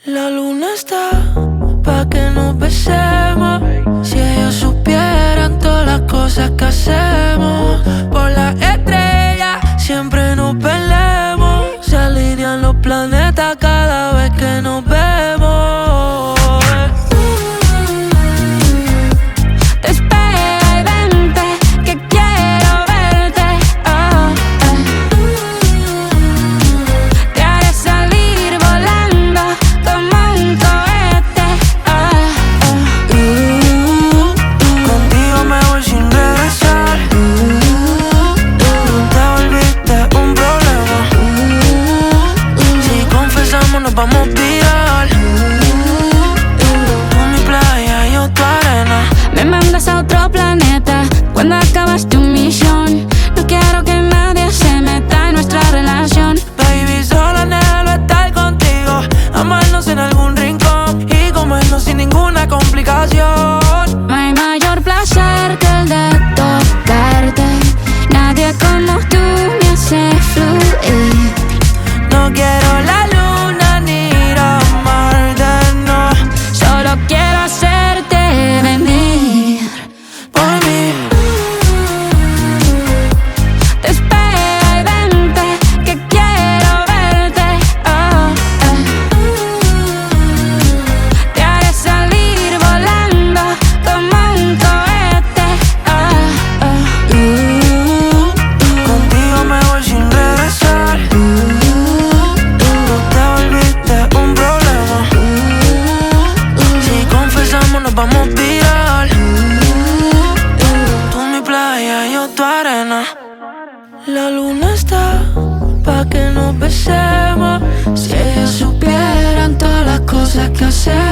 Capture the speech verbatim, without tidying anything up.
La luna está pa' que nos besemos. Si ellos supieran todas las cosas que hacemos. Por las estrellas siempre nos perdemos. Se alinean los planetas cada vez que nos vemos. Te espero y vente, que quiero verte. Oh, oh. Te haré salir volando como un cohete. Oh, oh. Uh, Contigo me voy sin regresar. uh, Tú te volviste un problema. uh, Si confesamos nos vamos viral. Tú mi playa, yo tu arena. Me mandas a otro planeta cuando acabas tu misión. No quiero que nadie se meta en nuestra relación. Baby, solo anhelo estar contigo, amarnos en algún rincón y comernos sin ninguna complicación. No hay mayor placer que el de tocarte. Nadie como tú me hace fluir. No quiero la luna ni ir a Marte, no. Solo quiero hacerte venir Por mí, Te espero y vente, que quiero verte. Oh, oh. Te haré salir volando como un cohete. Oh, oh. uh, contigo me voy sin regresar. uh, Tú te volviste un problema. uh, Si confesamos nos vamos viral. Tú mi playa, yo tu arena. La luna está pa' que nos besemos. Si ellos supieran todas las cosas que hacemos.